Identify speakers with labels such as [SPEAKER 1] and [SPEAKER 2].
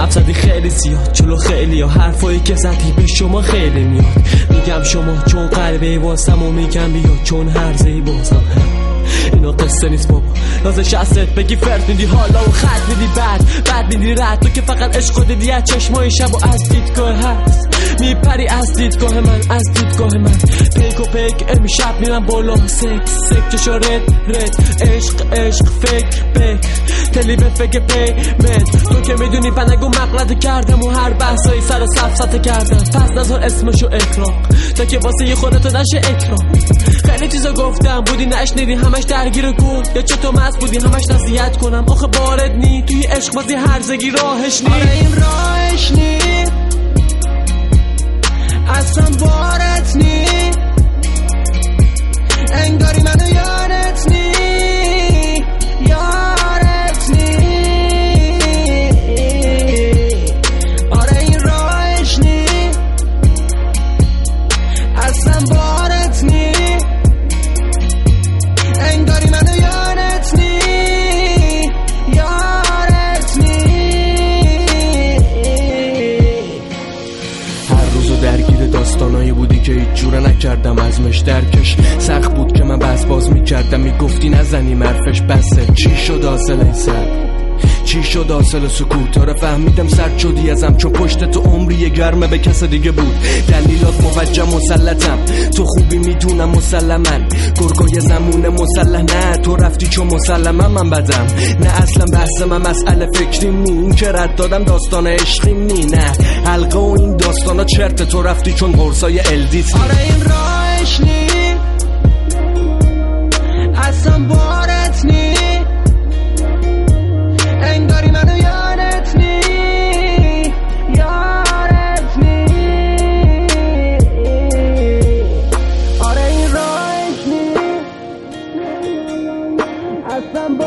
[SPEAKER 1] حرف زدی خیلی زیاد جلو خیلی ها، حرفایی که زدی به شما خیلی میاد. میگم شما چون قلبه واسم و میگم بیا چون هرزهی بازم. اینا قصه نیست بابا، نازش ازت بگی فرد میدی حالا و خط میدی بعد میدی رد. تو که فقط عشق دیدی از چشمای شب و از دیدگاه هست میپری از دیدگاه من، از دیدگاه من. پیک و پیک امشب میرم بالا، سک چشا رد عشق فکر تلی به فکر پیمت. تو که میدونی پنگو مقلد کردم و هر بحثایی سر و سفسته کردم. پس نظر اسمشو اقراق تا که واسه یه خودتو نشه اکرام. خیلی چیزا گفتم بودی نشنیدی، همش درگیر کن یا چطور مست بودی همش نصیحت کنم. آخه بارد نی توی عشق بازی هرزگی راهش نی.
[SPEAKER 2] آره این راهش نی، اصلا بارت نی، انگاری منو یارت نی، یارت نی. آره این راهش نی، اصلا بارت نی، انگاری منو یارت نی، یارت نی.
[SPEAKER 1] هر روزو درگیر داستانایی بودی که هیچ جوره نکردم ازمش درکش. سخت بود که من باز میکردم میگفتی نزنی مرفش بسه. چی شد حاصل این سر؟ چی شد حاصل سکوت؟ آره فهمیدم سرد شدی ازم چون پشت تو عمری گرمه به کس دیگه بود. دلیلات موجه مسلطم، تو خوبی میدونم مسلمن. گرگای زمونه مسلح نه، تو رفتی چون مسلمم من بدم. نه اصلا بحث من مسئله فکریم نی، این که رد دادم داستان عشقیم نی. نه حلقه و این داستانا چرت، تو رفتی چون قرصای الدیت.
[SPEAKER 2] آره این راهش نی، اصلا بارت نی، انگاری منو یارت نی، یارت نی. آره این راهش نی، اصلا